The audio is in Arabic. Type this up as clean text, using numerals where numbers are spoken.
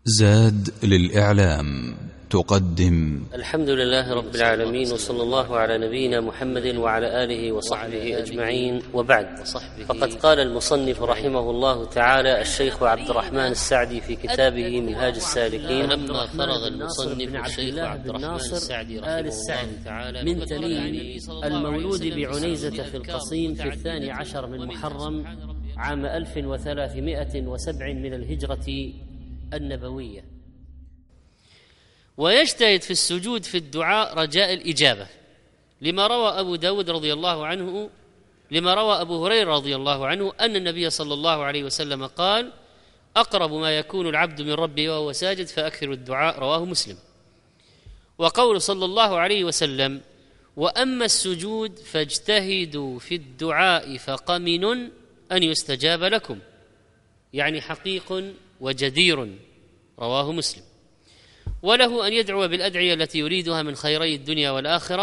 زاد للإعلام تقدم الحمد لله رب العالمين، وصلى الله على نبينا محمد وعلى آله وصحبه أجمعين، وبعد. فقد قال المصنف رحمه الله تعالى الشيخ عبد الرحمن السعدي في كتابه منهاج السالكين: لما فرغ المصنف الشيخ عبد الرحمن السعدي رحمه الله تعالى من تميم المولود بعنيزة في القصيم في 12 من محرم عام 1307 من الهجرة النبوية، ويجتهد في السجود في الدعاء رجاء الإجابة، لما روى أبو داود رضي الله عنه، لما روى أبو هريرة رضي الله عنه أن النبي صلى الله عليه وسلم قال: أقرب ما يكون العبد من ربه وهو ساجد فأكثر الدعاء، رواه مسلم. وقول صلى الله عليه وسلم: وأما السجود فاجتهدوا في الدعاء فقمن أن يستجاب لكم، يعني حقيق وجدير، رواه مسلم. وله أن يدعو بالأدعية التي يريدها من خيري الدنيا والآخرة